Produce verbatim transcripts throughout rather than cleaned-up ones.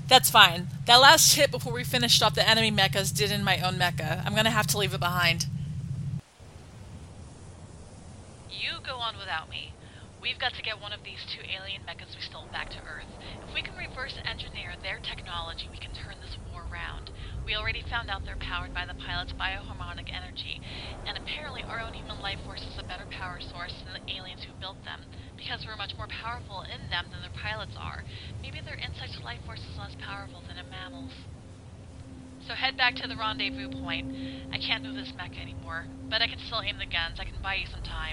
That's fine. That last hit before we finished off the enemy mechas did in my own mecha. I'm gonna have to leave it behind. You go on without me. We've got to get one of these two alien mechas we stole back to Earth. If we can reverse engineer their technology, we can turn this war around. We already found out they're powered by the pilot's bioharmonic energy, and apparently our own human life force is a better power source than the aliens who built them, because we're much more powerful in them than their pilots are. Maybe their insight to life force is less powerful than in mammals. So head back to the rendezvous point. I can't move this mech anymore, but I can still aim the guns. I can buy you some time.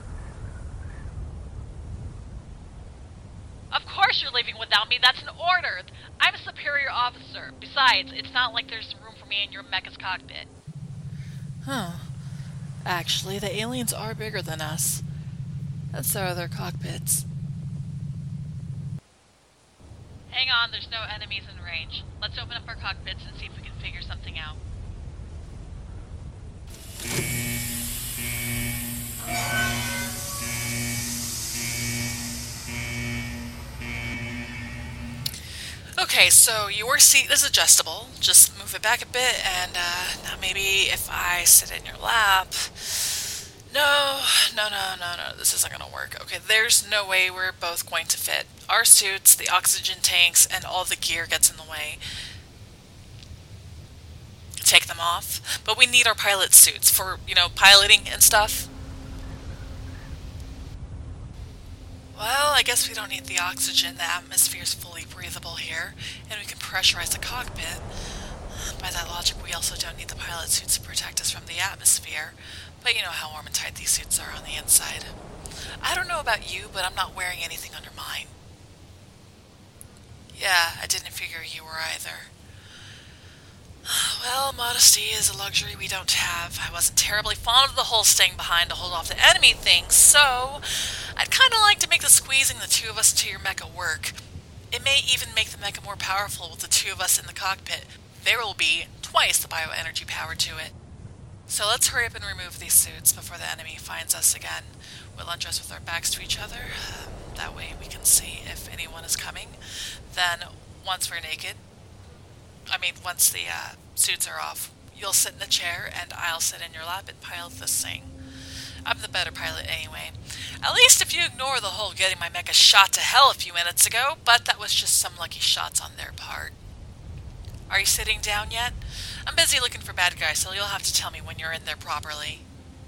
Of course you're leaving without me, that's an order! I'm a superior officer. Besides, it's not like there's room for me in your mecha's cockpit. Huh. Actually, the aliens are bigger than us. That's their other cockpits. Hang on, there's no enemies in range. Let's open up our cockpits and see if we can figure something out. Okay, so your seat is adjustable. Just move it back a bit, and uh, now maybe if I sit in your lap... No, no, no, no, no, this isn't going to work. Okay, there's no way we're both going to fit. Our suits, the oxygen tanks, and all the gear gets in the way. Take them off. But we need our pilot suits for, you know, piloting and stuff. Well, I guess we don't need the oxygen. The atmosphere is fully breathable here, and we can pressurize the cockpit. By that logic, we also don't need the pilot suits to protect us from the atmosphere. But you know how warm and tight these suits are on the inside. I don't know about you, but I'm not wearing anything under mine. Yeah, I didn't figure you were either. Well, modesty is a luxury we don't have. I wasn't terribly fond of the whole staying behind to hold off the enemy thing, so I'd kind of like to make the squeezing the two of us into your mecha work. It may even make the mecha more powerful with the two of us in the cockpit. There will be twice the bioenergy power to it. So let's hurry up and remove these suits before the enemy finds us again. We'll undress with our backs to each other. That way we can see if anyone is coming. Then, once we're naked, I mean, once the uh, suits are off, you'll sit in the chair and I'll sit in your lap and pilot this thing. I'm the better pilot anyway. At least if you ignore the whole getting my mecha shot to hell a few minutes ago, but that was just some lucky shots on their part. Are you sitting down yet? I'm busy looking for bad guys, so you'll have to tell me when you're in there properly.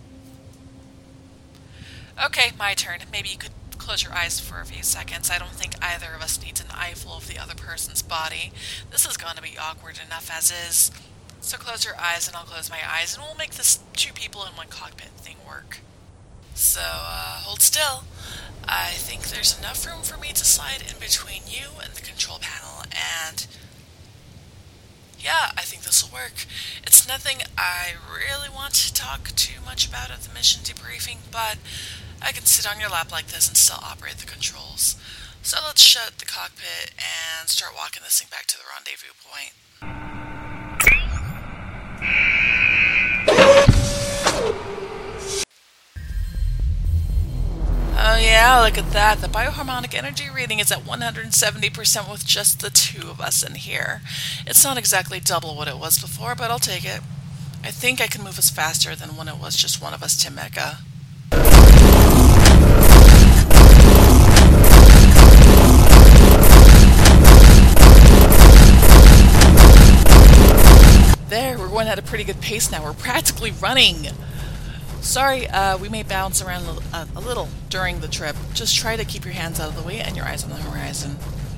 Okay, my turn. Maybe you could close your eyes for a few seconds. I don't think either of us needs an eyeful of the other person's body. This is going to be awkward enough as is. So close your eyes and I'll close my eyes and we'll make this two people in one cockpit thing work. So, uh, hold still. I think there's enough room for me to slide in between you and the control panel, and yeah, I think this will work. It's nothing I really want to talk too much about at the mission debriefing, but I can sit on your lap like this and still operate the controls. So let's shut the cockpit and start walking this thing back to the rendezvous point. Oh yeah, look at that. The bioharmonic energy reading is at one hundred seventy percent with just the two of us in here. It's not exactly double what it was before, but I'll take it. I think I can move us faster than when it was just one of us to mecha. There, we're going at a pretty good pace now. We're practically running. Sorry, uh, we may bounce around a, a, a little during the trip. Just try to keep your hands out of the way and your eyes on the horizon.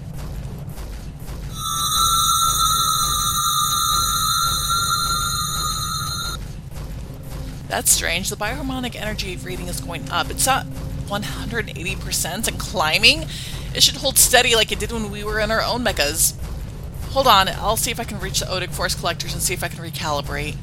That's strange. The bioharmonic energy reading is going up. It's at one hundred eighty percent and climbing. It should hold steady like it did when we were in our own mechas. Hold on, I'll see if I can reach the Odic Force Collectors and see if I can recalibrate.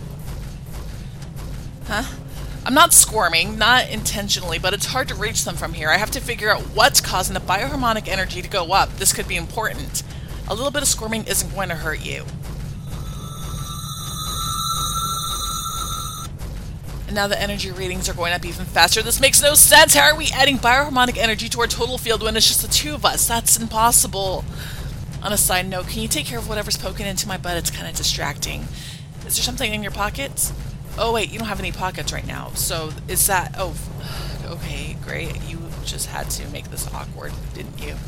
Huh? I'm not squirming, not intentionally, but it's hard to reach them from here. I have to figure out what's causing the bioharmonic energy to go up. This could be important. A little bit of squirming isn't going to hurt you. And now the energy readings are going up even faster. This makes no sense! How are we adding bioharmonic energy to our total field when it's just the two of us? That's impossible. On a side note, can you take care of whatever's poking into my butt? It's kind of distracting. Is there something in your pockets? Oh wait, you don't have any pockets right now. So is that... Oh, okay, great. You just had to make this awkward, didn't you?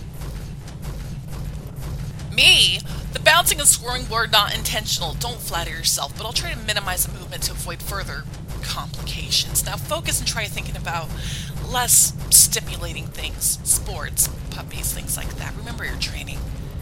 Me? The bouncing and squirming were not intentional. Don't flatter yourself, but I'll try to minimize the movement to avoid further complications. Now focus and try thinking about less stimulating things. Sports, puppies, things like that. Remember your training.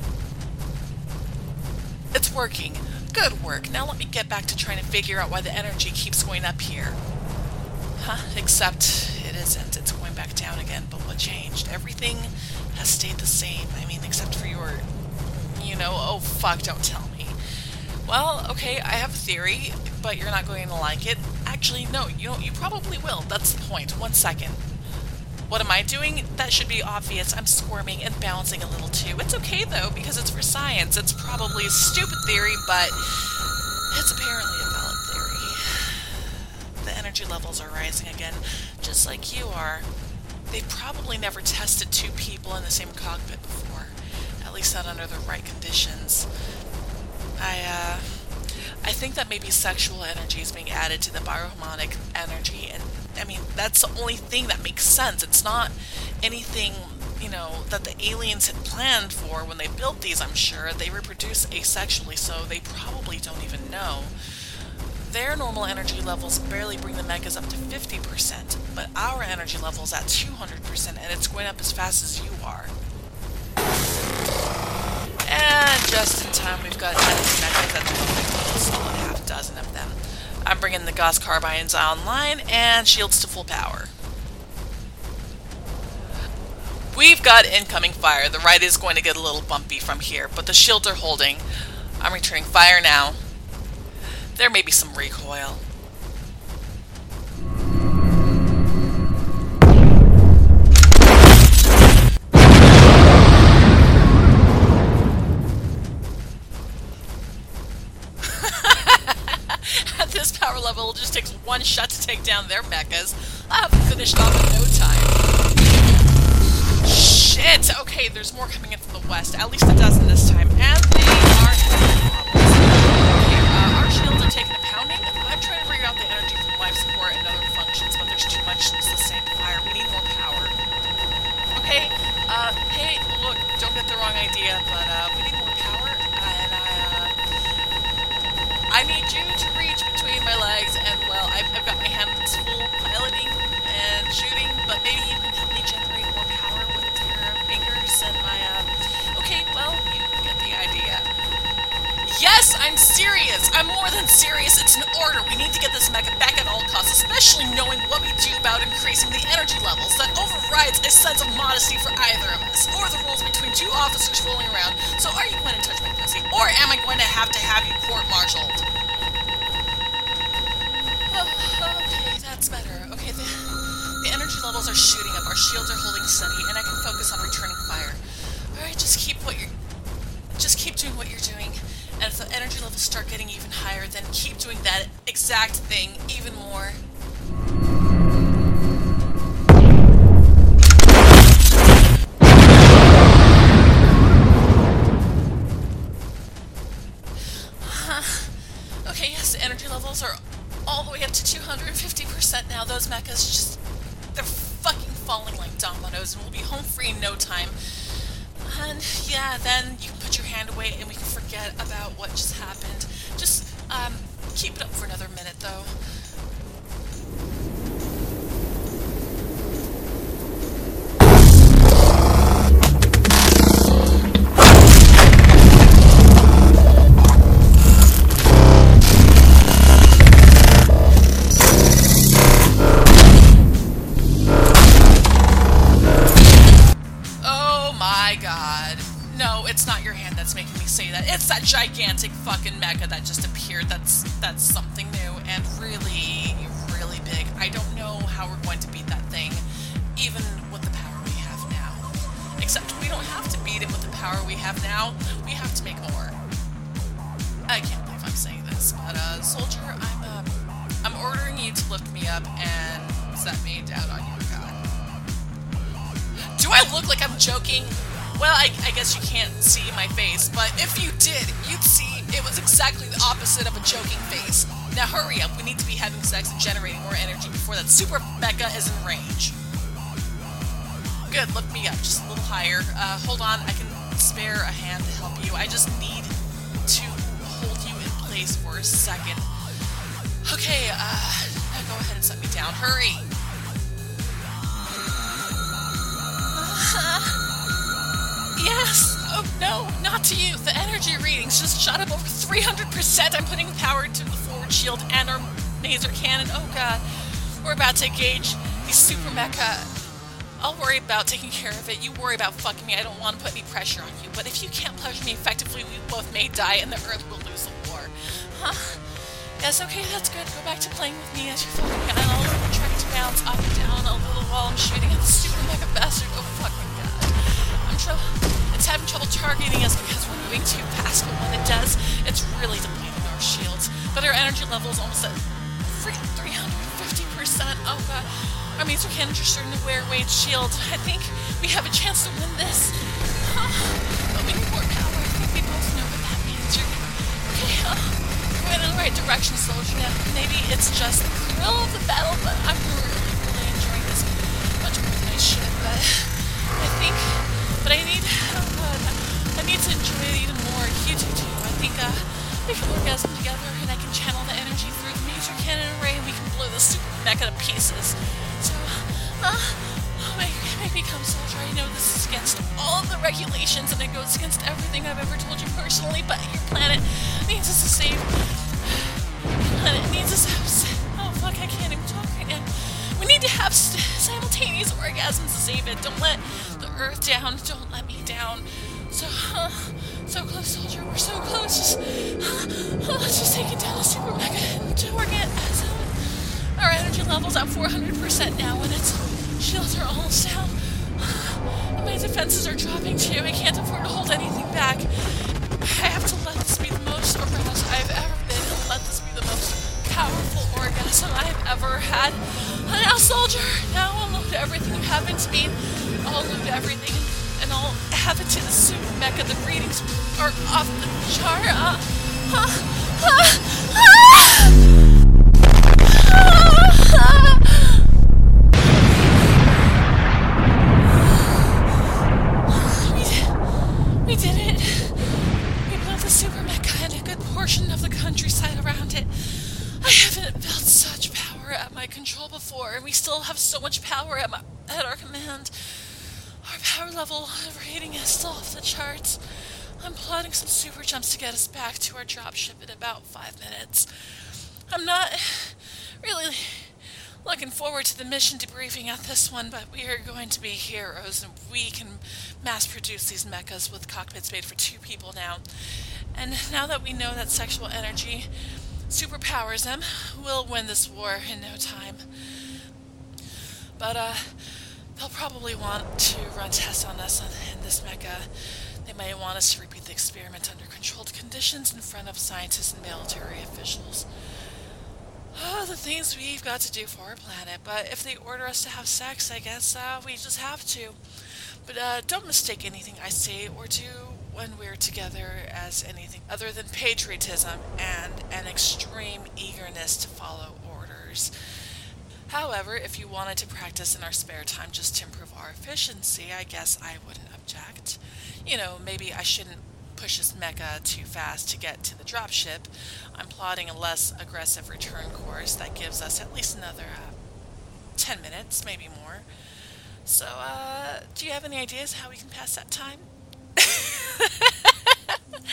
It's working. Good work. Now let me get back to trying to figure out why the energy keeps going up here. Huh, except it isn't. It's going back down again. But what changed? Everything has stayed the same. I mean, except for your... You know, oh fuck, don't tell me. Well, okay, I have a theory, but you're not going to like it. Actually, no, you don't, you probably will. That's the point. One second. What am I doing? That should be obvious. I'm squirming and bouncing a little too. It's okay though, because it's for science. It's probably a stupid theory, but it's apparently a valid theory. The energy levels are rising again, just like you are. They've probably never tested two people in the same cockpit before. At least not under the right conditions. I, uh... I think that maybe sexual energy is being added to the bioharmonic energy, and I mean, that's the only thing that makes sense. It's not anything, you know, that the aliens had planned for when they built these, I'm sure. They reproduce asexually, so they probably don't even know. Their normal energy levels barely bring the mechas up to fifty percent, but our energy level's at two hundred percent, and it's going up as fast as you are. And just in time, we've got enemy mechas at a solid half dozen of them. I'm bringing the Gauss carbines online and shields to full power. We've got incoming fire. The ride is going to get a little bumpy from here, but the shields are holding. I'm returning fire now. There may be some recoil. At this power level, it just takes one shot to take down their mechas. I'll have it finished off in no time. Shit! Okay, there's more coming in from the west. At least a dozen this time. And they are okay, uh, our shields are taking a pounding. I'm trying to figure out the energy from life support and other functions, but there's too much. It's the same fire. We need more power. Okay, uh, hey, look, don't get the wrong idea, but, uh, we need more power, and I, uh, I need you to reach between my legs, and, well, I've, I've got my hands full piloting and shooting, but maybe you can help me generate more power with your fingers and my, uh, okay, well, you get the idea. Yes, I'm serious! I'm more than serious, it's an order! We need to get this mecha back at all costs, especially knowing what we do about increasing the energy levels. That overrides a sense of modesty for either of us, or the rules between two officers fooling around. So are you going to touch my pussy, or am I going to have to have you court-martialed? Oh, okay, that's better. Okay, the, the energy levels are shooting up, our shields are holding steady, and I can focus on returning fire. Alright, just keep what you're... Just keep doing what you're doing. And if the energy levels start getting even higher, then keep doing that exact thing even more. Uh, okay, yes, the energy levels are all the way up to two hundred fifty percent now. Those mechas just... they're fucking falling like dominoes, and we'll be home free in no time. And yeah, then you can put your hand away and we can forget about what just happened. Just, um, keep it up for another minute, though. It's that gigantic fucking mecha that just appeared. That's that's something new and really, really big. I don't know how we're going to beat that thing, even with the power we have now. Except we don't have to beat it with the power we have now. We have to make more. I can't believe I'm saying this, but uh, soldier, I'm uh, I'm ordering you to lift me up and set me down on your god. Do I look like I'm joking? Well, I, I guess you can't see my face, but if you did, you'd see it was exactly the opposite of a joking face. Now hurry up, we need to be having sex and generating more energy before that super mecha is in range. Good, look me up, just a little higher. Uh, hold on, I can spare a hand to help you. I just need to hold you in place for a second. Okay, uh, now go ahead and set me down. Hurry! Uh, yes! Oh no, not to you! The energy readings just shot up over three hundred percent! I'm putting power to the forward shield and our laser cannon. Oh god. We're about to engage the super mecha. I'll worry about taking care of it. You worry about fucking me. I don't want to put any pressure on you. But if you can't pleasure me effectively, we both may die and the Earth will lose the war. Huh? Yes, okay, that's good. Go back to playing with me as you fucking and I'll try to bounce up and down a little while I'm shooting at the super mega bastard. Oh fucking god. I'm trouble. It's having trouble targeting us because we're moving too fast, but when it does, it's really depleting our shields. But our energy level is almost at freaking three hundred fifty percent. Oh god. Our laser cannons are starting to wear away its shield. I think we have a chance to win this. Huh. But we need more power. I think we both know what that means. You're okay, huh? We're in the right direction, soldier. Now, maybe it's just the thrill of the battle, but I'm really, really enjoying this much more than I should. But I think, but I need, oh god, I need to enjoy it even more. You do too. I think uh, we can orgasm together, and I can channel the energy through the laser cannon array, and we can blow the super mecha to pieces. So, uh, oh, make, make me come, soldier. I know this is against all of the regulations, and it goes against everything I've ever told you personally, but your planet needs us to save. Your planet needs us to have. Oh, fuck, I can't even talk right now. We need to have st- simultaneous orgasms to save it. Don't let the Earth down. Don't let me down. So, uh, so close, soldier. We're so close. Just, uh, let's just take it down to super mega and to organ. Our energy level's at four hundred percent now, and its shields are almost down. And my defenses are dropping too. I can't afford to hold anything back. I have to let this be the most aroused I've ever been, and let this be the most powerful orgasm I've ever had. And now, soldier, now I'll load everything you have into me. I'll load everything, and I'll have it to the super mecha. The readings are off the chart. Uh, uh, uh, uh. We did, we did it. We built the super mecha and a good portion of the countryside around it. I haven't felt such power at my control before, and we still have so much power at, my, at our command. Our power level rating is still off the charts. I'm plotting some super jumps to get us back to our dropship in about five minutes. I'm not really looking forward to the mission debriefing at this one, but we are going to be heroes, and we can mass-produce these mechas with cockpits made for two people now. And now that we know that sexual energy superpowers them, we'll win this war in no time. But, uh, they'll probably want to run tests on us in this mecha. They might want us to repeat the experiment under controlled conditions in front of scientists and military officials. Oh, the things we've got to do for our planet, but if they order us to have sex, I guess uh, we just have to. But uh, don't mistake anything I say or do when we're together as anything other than patriotism and an extreme eagerness to follow orders. However, if you wanted to practice in our spare time just to improve our efficiency, I guess I wouldn't object. You know, maybe I shouldn't push this mecha too fast to get to the dropship. I'm plotting a less aggressive return course that gives us at least another uh, ten minutes, maybe more. So, uh, do you have any ideas how we can pass that time?